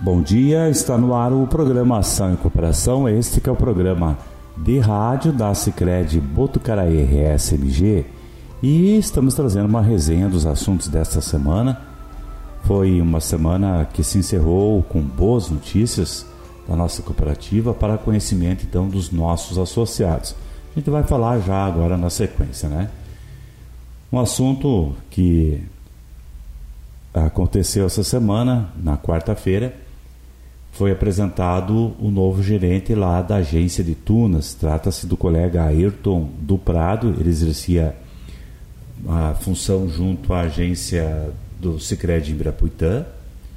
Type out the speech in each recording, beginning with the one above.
Bom dia, está no ar o programa Ação e Cooperação, este que é o programa de rádio da Sicredi Botucaraí RSMG, e estamos trazendo uma resenha dos assuntos desta semana. Foi uma semana que se encerrou com boas notícias da nossa cooperativa para conhecimento então dos nossos associados. A gente vai falar já agora na sequência, né? Um assunto que aconteceu essa semana, na quarta-feira, foi apresentado o novo gerente lá da agência de Tunas. Trata-se do colega Ayrton do Prado. Ele exercia a função junto à agência do Sicredi em Ibirapuitã,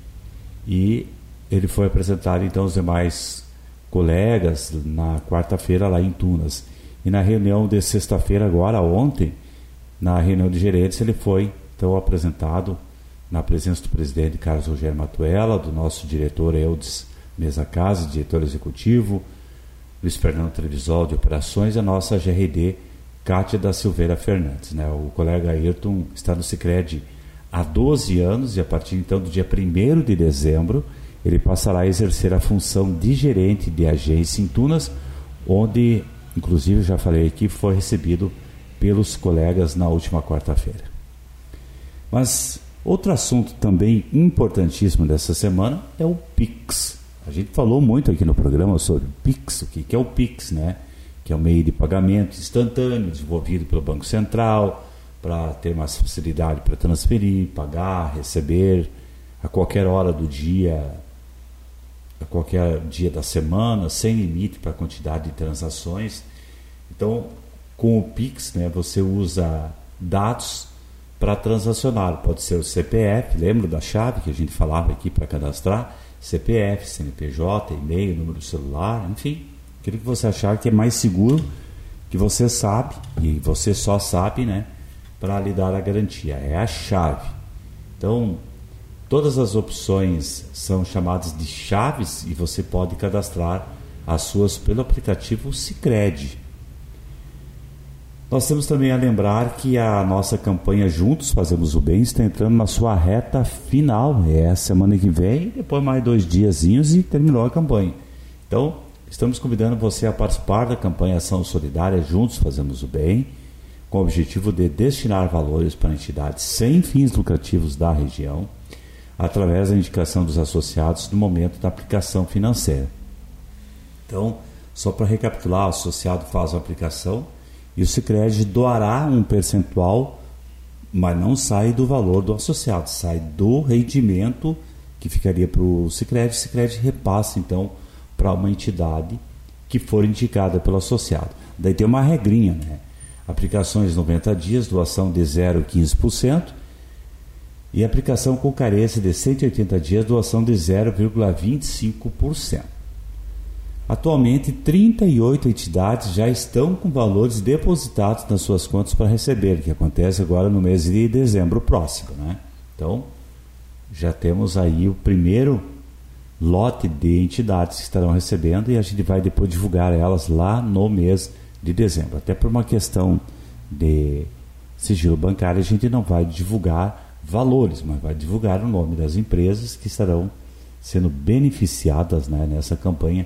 e ele foi apresentado então aos demais colegas na quarta-feira lá em Tunas. E na reunião de sexta-feira, agora ontem, na reunião de gerentes, ele foi então apresentado na presença do presidente Carlos Rogério Matuela, do nosso diretor Eudes Mesa Casa, diretor executivo, Luiz Fernando Trevisol de operações, e a nossa GRD Cátia da Silveira Fernandes, né? O colega Ayrton está no Sicredi há 12 anos e a partir então do dia 1º de dezembro ele passará a exercer a função de gerente de agência em Tunas, onde inclusive já falei aqui, foi recebido pelos colegas na última quarta-feira. Mas outro assunto também importantíssimo dessa semana é o Pix. A gente falou muito aqui no programa sobre o Pix, o que é o Pix, né? Que é um meio de pagamento instantâneo desenvolvido pelo Banco Central para ter mais facilidade para transferir, pagar, receber a qualquer hora do dia, a qualquer dia da semana, sem limite para a quantidade de transações. Então, com o Pix, né, você usa dados para transacionar. Pode ser o CPF, lembra da chave que a gente falava aqui para cadastrar? CPF, CNPJ, e-mail, número de celular, enfim, aquilo que você achar que é mais seguro, que você sabe, e você só sabe, né, para lhe dar a garantia. É a chave. Então, todas as opções são chamadas de chaves e você pode cadastrar as suas pelo aplicativo Sicredi. Nós temos também a lembrar que a nossa campanha Juntos Fazemos o Bem está entrando na sua reta final. É a semana que vem, depois mais 2 diazinhos e terminou a campanha. Então, estamos convidando você a participar da campanha Ação Solidária Juntos Fazemos o Bem, com o objetivo de destinar valores para entidades sem fins lucrativos da região, através da indicação dos associados no momento da aplicação financeira. Então, só para recapitular, o associado faz a aplicação e o Sicredi doará um percentual, mas não sai do valor do associado, sai do rendimento que ficaria para o Sicredi. O Sicredi repassa então para uma entidade que for indicada pelo associado. Daí tem uma regrinha, né? Aplicações 90 dias, doação de 0,15%, e aplicação com carência de 180 dias, doação de 0,25%. Atualmente, 38 entidades já estão com valores depositados nas suas contas para receber, que acontece agora no mês de dezembro próximo, né? Então, já temos aí o primeiro lote de entidades que estarão recebendo e a gente vai depois divulgar elas lá no mês de dezembro. Até por uma questão de sigilo bancário, a gente não vai divulgar valores, mas vai divulgar o nome das empresas que estarão sendo beneficiadas, né, nessa campanha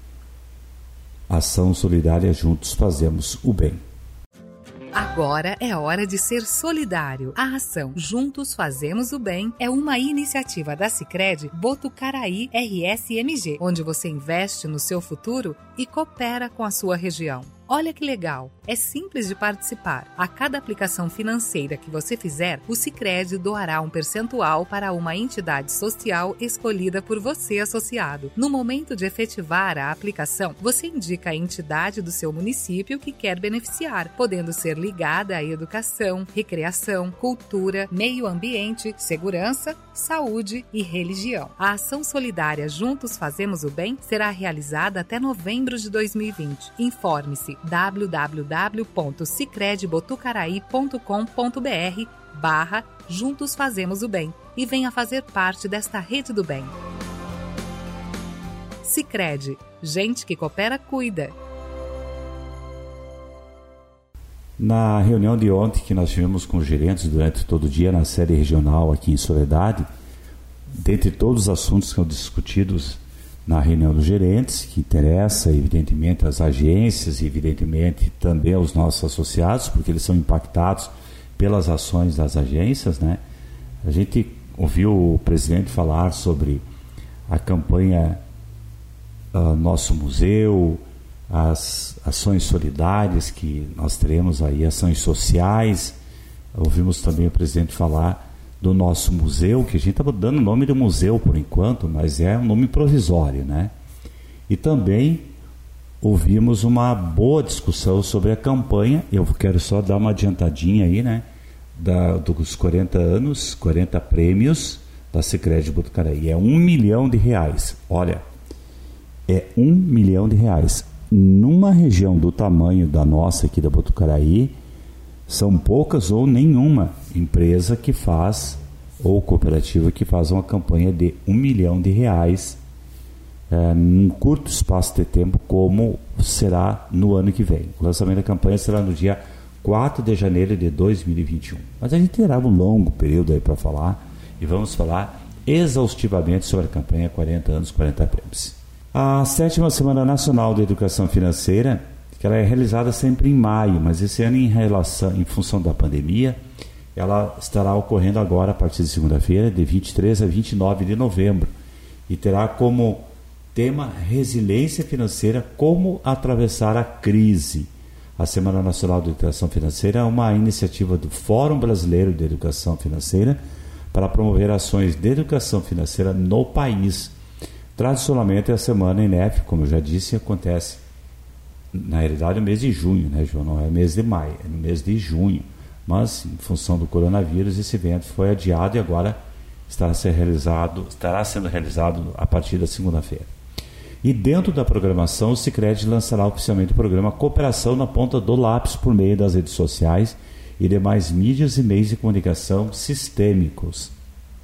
Ação Solidária Juntos Fazemos o Bem. Agora é hora de ser solidário. A ação Juntos Fazemos o Bem é uma iniciativa da Sicredi Botucaraí RSMG, onde você investe no seu futuro e coopera com a sua região. Olha que legal! É simples de participar. A cada aplicação financeira que você fizer, o Sicredi doará um percentual para uma entidade social escolhida por você, associado. No momento de efetivar a aplicação, você indica a entidade do seu município que quer beneficiar, podendo ser ligada à educação, recreação, cultura, meio ambiente, segurança, saúde e religião. A ação solidária Juntos Fazemos o Bem será realizada até novembro de 2020. Informe-se www.sicredibotucaraí.com.br/Juntos Fazemos o Bem e venha fazer parte desta rede do bem. Sicredi, gente que coopera, cuida. Na reunião de ontem que nós tivemos com os gerentes durante todo o dia na sede regional aqui em Soledade, dentre todos os assuntos que são discutidos na reunião dos gerentes, que interessa evidentemente as agências e evidentemente também aos nossos associados, porque eles são impactados pelas ações das agências, né? A gente ouviu o presidente falar sobre a campanha Nosso Museu, as ações solidárias que nós teremos aí, ações sociais. Ouvimos também o presidente falar do nosso museu, que a gente estava dando o nome de museu por enquanto, mas é um nome provisório, né? E também ouvimos uma boa discussão sobre a campanha. Eu quero só dar uma adiantadinha aí, né? Dos 40 anos, 40 prêmios da Sicredi Botucaraí. É R$1 milhão. Olha, é R$1 milhão. Numa região do tamanho da nossa aqui da Botucaraí, são poucas ou nenhuma empresa que faz, ou cooperativa que faz uma campanha de R$1 milhão num curto espaço de tempo, como será no ano que vem. O lançamento da campanha será no dia 4 de janeiro de 2021. Mas a gente terá um longo período aí para falar, e vamos falar exaustivamente sobre a campanha 40 anos, 40 prêmios. A 7ª Semana Nacional da Educação Financeira, que ela é realizada sempre em maio, mas esse ano em função da pandemia, ela estará ocorrendo agora a partir de segunda-feira, de 23 a 29 de novembro, e terá como tema resiliência financeira, como atravessar a crise. A Semana Nacional da Educação Financeira é uma iniciativa do Fórum Brasileiro de Educação Financeira para promover ações de educação financeira no país. Tradicionalmente, a Semana INEF, como eu já disse, acontece na realidade no mês de junho, né, João? Não é mês de maio, é no mês de junho. Mas, em função do coronavírus, esse evento foi adiado e agora estará sendo realizado a partir da segunda-feira. E dentro da programação, o Sicredi lançará oficialmente o programa Cooperação na Ponta do Lápis por meio das redes sociais e demais mídias e meios de comunicação sistêmicos.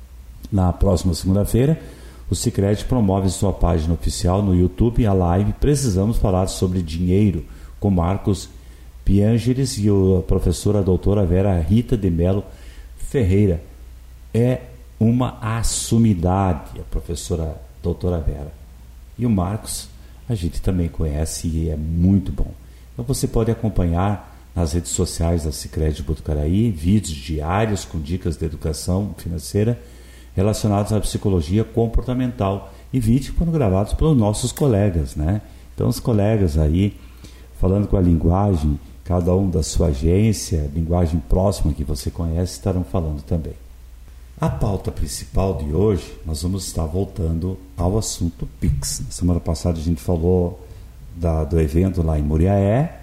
Na próxima segunda-feira, o Sicredi promove sua página oficial no YouTube a live Precisamos Falar sobre Dinheiro, com Marcos Piangeres e a professora doutora Vera Rita de Melo Ferreira. É uma assumidade a professora doutora Vera. E o Marcos a gente também conhece e é muito bom. Então você pode acompanhar nas redes sociais da Sicredi Botucaraí vídeos diários com dicas de educação financeira relacionados à psicologia comportamental e vídeos foram gravados pelos nossos colegas, né? Então os colegas aí falando com a linguagem, cada um da sua agência, linguagem próxima que você conhece, estarão falando também. A pauta principal de hoje, nós vamos estar voltando ao assunto Pix. Na semana passada a gente falou do evento lá em Muriaé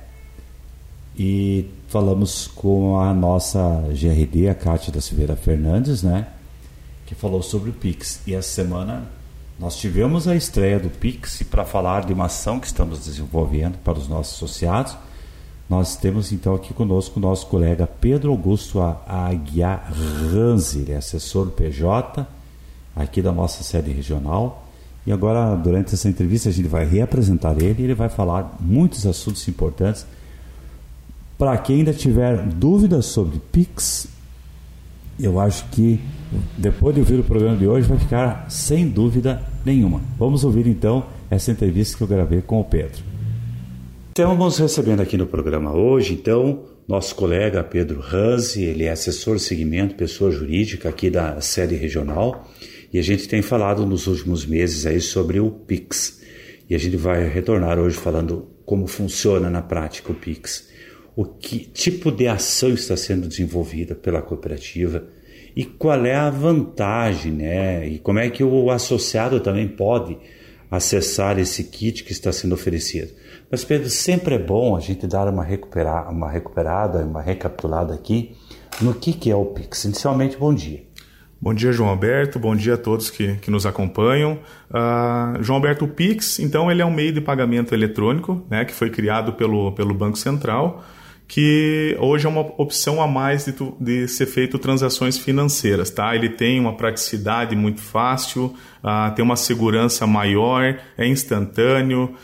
e falamos com a nossa GRD, a Cátia da Silveira Fernandes, né, que falou sobre o Pix. E essa semana nós tivemos a estreia do Pix e para falar de uma ação que estamos desenvolvendo para os nossos associados, nós temos então aqui conosco o nosso colega Pedro Augusto Aguiar Ranzi, ele é assessor PJ aqui da nossa sede regional. E agora, durante essa entrevista, a gente vai reapresentar ele e ele vai falar muitos assuntos importantes. Para quem ainda tiver dúvidas sobre Pix, eu acho que depois de ouvir o programa de hoje vai ficar sem dúvida nenhuma. Vamos ouvir então essa entrevista que eu gravei com o Pedro. Então vamos recebendo aqui no programa hoje, então, nosso colega Pedro Ranzi, ele é assessor de segmento, pessoa jurídica aqui da sede regional, e a gente tem falado nos últimos meses aí sobre o Pix. E a gente vai retornar hoje falando como funciona na prática o Pix, o que tipo de ação está sendo desenvolvida pela cooperativa e qual é a vantagem, né? E como é que o associado também pode acessar esse kit que está sendo oferecido. Mas, Pedro, sempre é bom a gente dar uma recuperada, uma recapitulada aqui no que é o Pix. Inicialmente, bom dia. Bom dia, João Alberto. Bom dia a todos que nos acompanham. João Alberto, o Pix, então, ele é um meio de pagamento eletrônico, né, que foi criado pelo Banco Central, que hoje é uma opção a mais de ser feito transações financeiras, tá? Ele tem uma praticidade muito fácil, tem uma segurança maior, é instantâneo,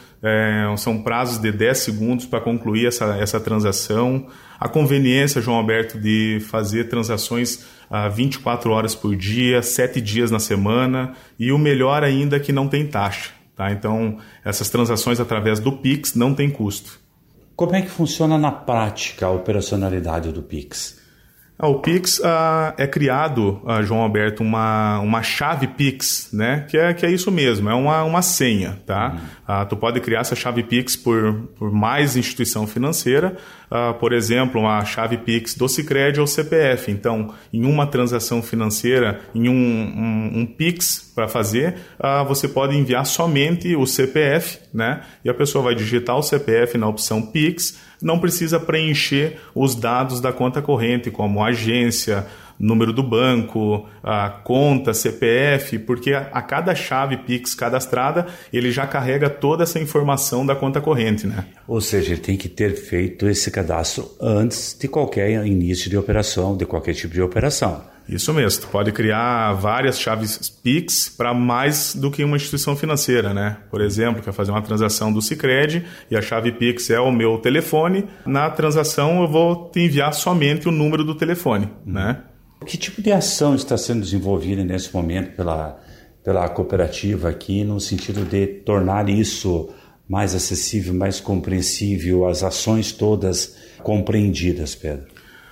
são prazos de 10 segundos para concluir essa transação. A conveniência, João Alberto, de fazer transações 24 horas por dia, 7 dias na semana, e o melhor ainda é que não tem taxa, tá? Então, essas transações através do Pix não tem custo. Como é que funciona na prática a operacionalidade do Pix? O Pix é criado, João Alberto, uma chave Pix, né? Que é isso mesmo, é uma senha, tá? Tu pode criar essa chave Pix por mais instituição financeira, por exemplo, uma chave Pix do Sicredi ou CPF. Então, em uma transação financeira, em um Pix para fazer, você pode enviar somente o CPF, né? E a pessoa vai digitar o CPF na opção Pix, não precisa preencher os dados da conta corrente, como agência, número do banco, a conta, CPF, porque a cada chave Pix cadastrada, ele já carrega toda essa informação da conta corrente, né? Ou seja, ele tem que ter feito esse cadastro antes de qualquer início de operação, de qualquer tipo de operação. Isso mesmo, tu pode criar várias chaves Pix para mais do que uma instituição financeira, né? Por exemplo, quer fazer uma transação do Sicredi e a chave Pix é o meu telefone, na transação eu vou te enviar somente o número do telefone, né? Que tipo de ação está sendo desenvolvida nesse momento pela cooperativa aqui, no sentido de tornar isso mais acessível, mais compreensível, as ações todas compreendidas, Pedro?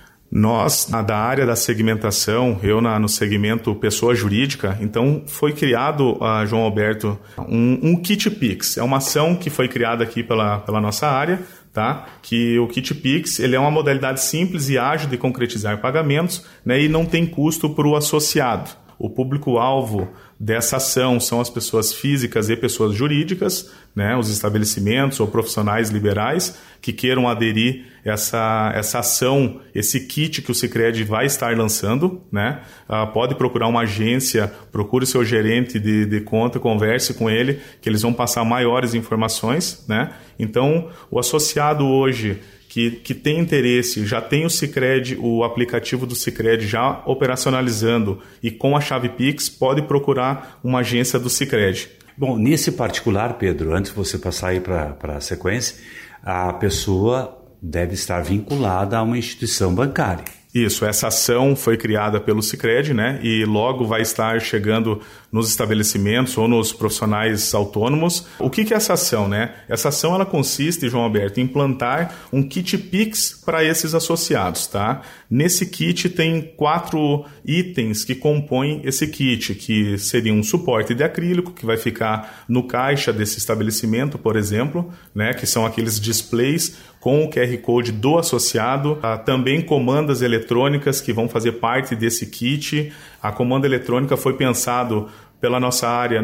Nós, da área da segmentação, eu no segmento pessoa jurídica, então foi criado, João Alberto, um Kit Pix. É uma ação que foi criada aqui pela nossa área, tá? Que o Kit Pix ele é uma modalidade simples e ágil de concretizar pagamentos, né? E não tem custo para o associado. O público-alvo dessa ação são as pessoas físicas e pessoas jurídicas, né, os estabelecimentos ou profissionais liberais que queiram aderir essa ação, esse kit que o Sicredi vai estar lançando, né? Pode procurar uma agência, procure o seu gerente de conta, converse com ele, que eles vão passar maiores informações, né? Então, o associado hoje que tem interesse, já tem o Sicredi, o aplicativo do Sicredi já operacionalizando e com a chave Pix, pode procurar uma agência do Sicredi. Bom, nesse particular, Pedro, antes de você passar aí para a sequência, a pessoa deve estar vinculada a uma instituição bancária. Isso, essa ação foi criada pelo Sicredi, né? E logo vai estar chegando nos estabelecimentos ou nos profissionais autônomos. O que é essa ação, né? Essa ação ela consiste, João Alberto, em implantar um kit Pix para esses associados, tá? Nesse kit tem 4 itens que compõem esse kit, que seria um suporte de acrílico que vai ficar no caixa desse estabelecimento, por exemplo, né? Que são aqueles displays com o QR Code do associado, também comandas eletrônicas que vão fazer parte desse kit. A comanda eletrônica foi pensado pela nossa área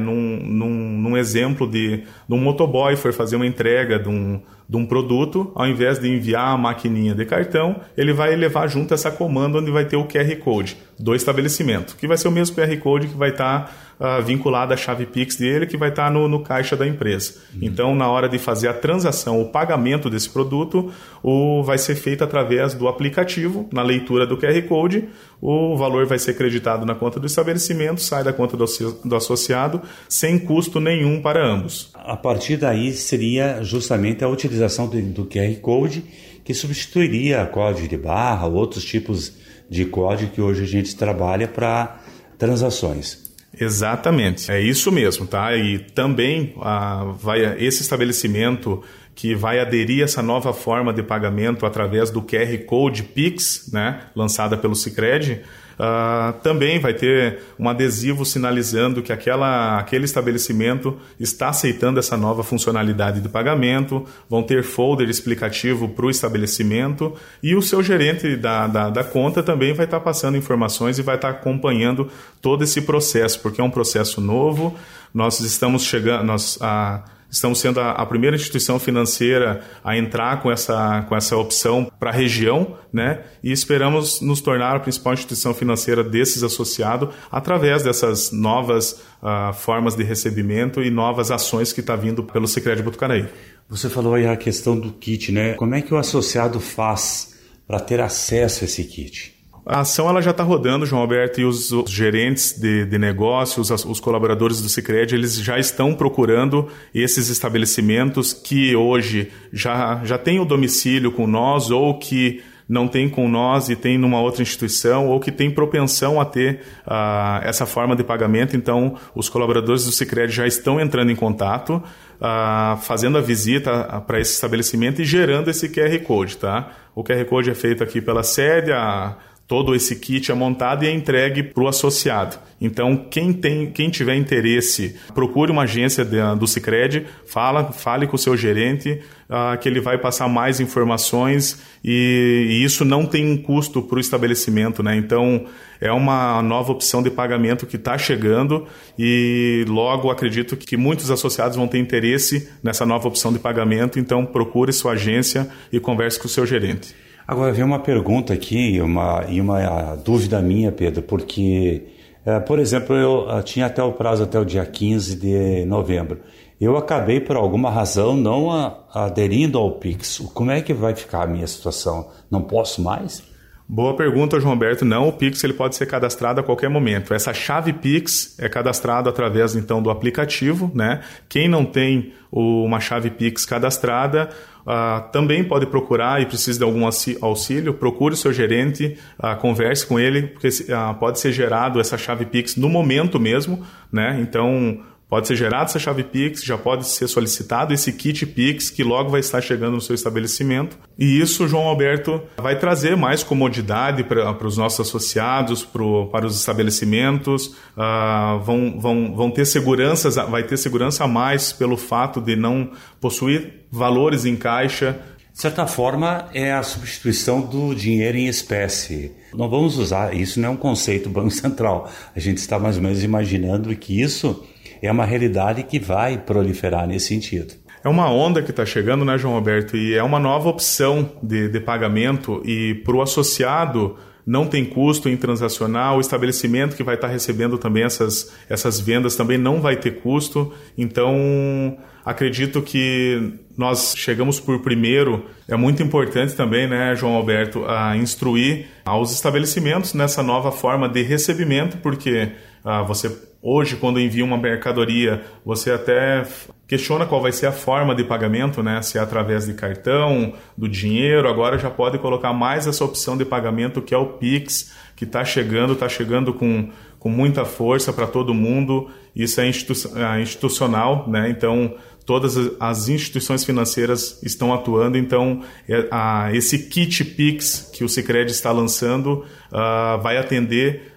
num exemplo de um motoboy for fazer uma entrega de um produto, ao invés de enviar a maquininha de cartão, ele vai levar junto essa comanda onde vai ter o QR Code do estabelecimento, que vai ser o mesmo QR Code que vai estar vinculado à chave Pix dele, que vai estar no caixa da empresa. Então, na hora de fazer a transação, o pagamento desse produto, vai ser feito através do aplicativo, na leitura do QR Code, o valor vai ser creditado na conta do estabelecimento, sai da conta do associado, sem custo nenhum para ambos. A partir daí seria justamente a utilização do QR Code, que substituiria código de barra, outros tipos de código que hoje a gente trabalha para transações. Exatamente, é isso mesmo, tá? E também esse estabelecimento que vai aderir a essa nova forma de pagamento através do QR Code Pix, né, lançada pelo Sicredi, também vai ter um adesivo sinalizando que aquele estabelecimento está aceitando essa nova funcionalidade de pagamento, vão ter folder explicativo para o estabelecimento e o seu gerente da conta também vai estar passando informações e vai estar acompanhando todo esse processo, porque é um processo novo. Nós estamos Estamos sendo a primeira instituição financeira a entrar com essa opção para a região, né? E esperamos nos tornar a principal instituição financeira desses associados através dessas novas formas de recebimento e novas ações que está vindo pelo Sicredi Botucaraí. Você falou aí a questão do kit, né? Como é que o associado faz para ter acesso a esse kit? A ação ela já está rodando, João Alberto, e os gerentes de negócios, os colaboradores do Sicredi, eles já estão procurando esses estabelecimentos que hoje já têm o domicílio com nós ou que não tem com nós e tem numa outra instituição ou que tem propensão a ter essa forma de pagamento. Então, os colaboradores do Sicredi já estão entrando em contato, fazendo a visita para esse estabelecimento e gerando esse QR Code, tá? O QR Code é feito aqui pela sede, todo esse kit é montado e é entregue para o associado. Então, quem tiver interesse, procure uma agência do Sicredi, fale com o seu gerente, que ele vai passar mais informações e isso não tem um custo para o estabelecimento, né? Então, é uma nova opção de pagamento que está chegando e logo acredito que muitos associados vão ter interesse nessa nova opção de pagamento. Então, procure sua agência e converse com o seu gerente. Agora, vem uma pergunta aqui, uma dúvida minha, Pedro, porque, por exemplo, eu tinha até o prazo até o dia 15 de novembro. Eu acabei, por alguma razão, não aderindo ao Pix. Como é que vai ficar a minha situação? Não posso mais? Boa pergunta, João Alberto. Não, o Pix ele pode ser cadastrado a qualquer momento. Essa chave Pix é cadastrada através, então, do aplicativo, né? Quem não tem uma chave Pix cadastrada, também pode procurar e precisa de algum auxílio, procure o seu gerente, converse com ele, porque pode ser gerado essa chave Pix no momento mesmo, né? Então, pode ser gerada essa chave Pix, já pode ser solicitado esse kit Pix que logo vai estar chegando no seu estabelecimento. E isso, João Alberto, vai trazer mais comodidade para os nossos associados, para os estabelecimentos. Vão ter vai ter segurança a mais pelo fato de não possuir valores em caixa. De certa forma, é a substituição do dinheiro em espécie. Não vamos usar, isso não é um conceito Banco Central. A gente está mais ou menos imaginando que isso é uma realidade que vai proliferar nesse sentido. É uma onda que está chegando, né, João Alberto? E é uma nova opção de pagamento e para o associado não tem custo em transacionar, o estabelecimento que vai estar recebendo também essas vendas também não vai ter custo. Então, acredito que nós chegamos por primeiro. É muito importante também, né, João Alberto, a instruir aos estabelecimentos nessa nova forma de recebimento, porque você hoje, quando envia uma mercadoria, você até questiona qual vai ser a forma de pagamento, né? Se é através de cartão, do dinheiro. Agora já pode colocar mais essa opção de pagamento que é o Pix, que está chegando com muita força para todo mundo. Isso é institucional, né? Então, todas as instituições financeiras estão atuando. Então, esse kit Pix que o Sicredi está lançando vai atender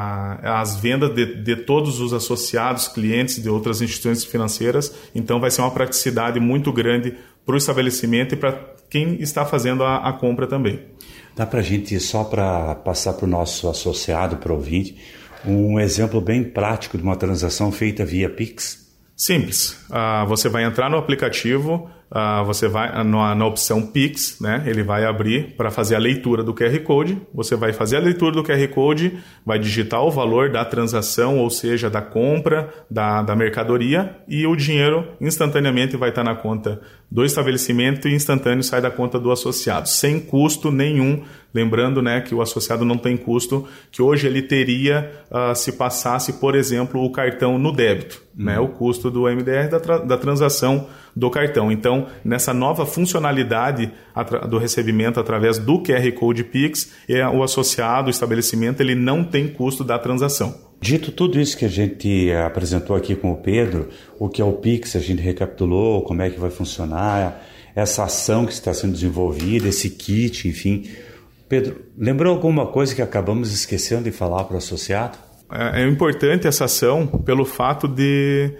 as vendas de todos os associados, clientes de outras instituições financeiras. Então, vai ser uma praticidade muito grande para o estabelecimento e para quem está fazendo a compra também. Dá para a gente, só para passar para o nosso associado, para o ouvinte, um exemplo bem prático de uma transação feita via Pix? Simples. Você vai entrar no aplicativo, você vai na opção Pix, né? Ele vai abrir para fazer a leitura do QR Code. Você vai fazer a leitura do QR Code, vai digitar o valor da transação, ou seja, da compra da mercadoria, e o dinheiro instantaneamente vai estar na conta do estabelecimento e instantâneo sai da conta do associado, sem custo nenhum. Lembrando, né, que o associado não tem custo, que hoje ele teria se passasse, por exemplo, o cartão no débito, né, o custo do MDR da transação do cartão. Então, nessa nova funcionalidade do recebimento através do QR Code Pix, o associado, o estabelecimento, ele não tem custo da transação. Dito tudo isso que a gente apresentou aqui com o Pedro, o que é o Pix, a gente recapitulou, como é que vai funcionar, essa ação que está sendo desenvolvida, esse kit, enfim. Pedro, lembrou alguma coisa que acabamos esquecendo de falar para o associado? É importante essa ação pelo fato de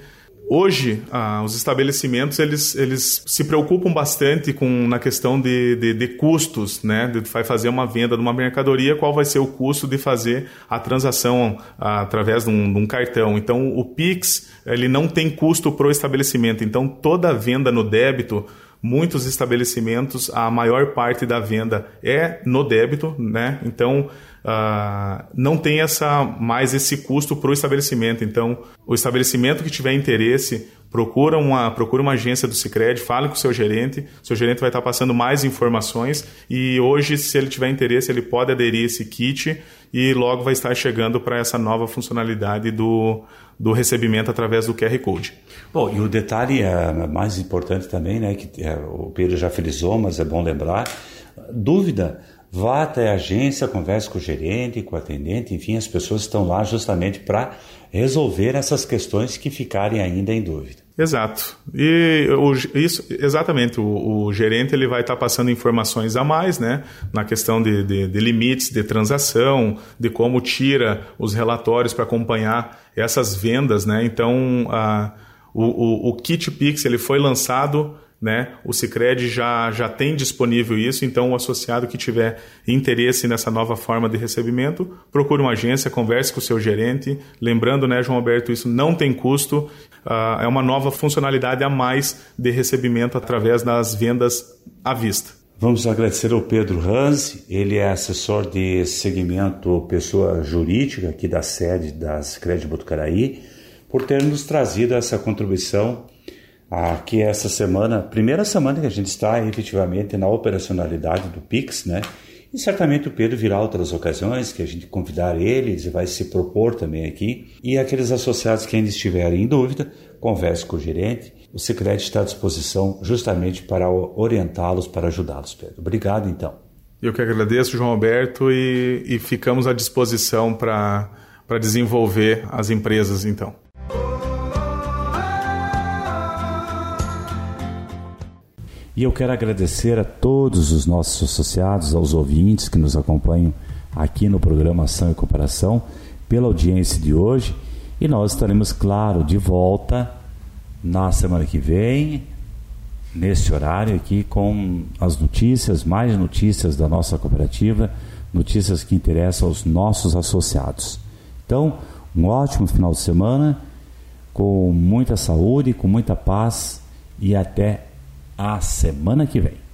Hoje, os estabelecimentos eles se preocupam bastante na questão de custos, né? Vai fazer uma venda de uma mercadoria, qual vai ser o custo de fazer a transação através de um cartão. Então, o Pix ele não tem custo para o estabelecimento. Então, toda venda no débito, muitos estabelecimentos, a maior parte da venda é no débito, né? Então, não tem mais esse custo para o estabelecimento. Então, o estabelecimento que tiver interesse, procura uma agência do Sicredi, fale com o seu gerente vai estar passando mais informações e hoje, se ele tiver interesse, ele pode aderir esse kit e logo vai estar chegando para essa nova funcionalidade do recebimento através do QR Code. Bom, e o detalhe mais importante também, né, que o Pedro já frisou, mas é bom lembrar, dúvida, vá até a agência, converse com o gerente, com o atendente, enfim, as pessoas estão lá justamente para resolver essas questões que ficarem ainda em dúvida. Exato. E exatamente, o gerente ele vai estar passando informações a mais, né, na questão de limites de transação, de como tira os relatórios para acompanhar essas vendas, né? Então, o Kit Pix ele foi lançado, né? O Sicredi já tem disponível isso, então o associado que tiver interesse nessa nova forma de recebimento, procure uma agência, converse com o seu gerente. Lembrando, né, João Alberto, isso não tem custo, é uma nova funcionalidade a mais de recebimento através das vendas à vista. Vamos agradecer ao Pedro Ranzi, ele é assessor de segmento pessoa jurídica aqui da sede da Sicredi Botucaraí, por ter nos trazido essa contribuição aqui essa semana, primeira semana que a gente está efetivamente na operacionalidade do Pix, né? E certamente o Pedro virá outras ocasiões que a gente convidar eles e vai se propor também aqui. E aqueles associados que ainda estiverem em dúvida, converse com o gerente. O Sicredi está à disposição justamente para orientá-los, para ajudá-los, Pedro. Obrigado, então. Eu que agradeço, João Alberto, e ficamos à disposição para desenvolver as empresas, então. E eu quero agradecer a todos os nossos associados, aos ouvintes que nos acompanham aqui no programa Ação e Comparação, pela audiência de hoje. E nós estaremos, claro, de volta na semana que vem, nesse horário aqui, com as notícias, mais notícias da nossa cooperativa, notícias que interessam aos nossos associados. Então, um ótimo final de semana, com muita saúde, com muita paz e até a semana que vem.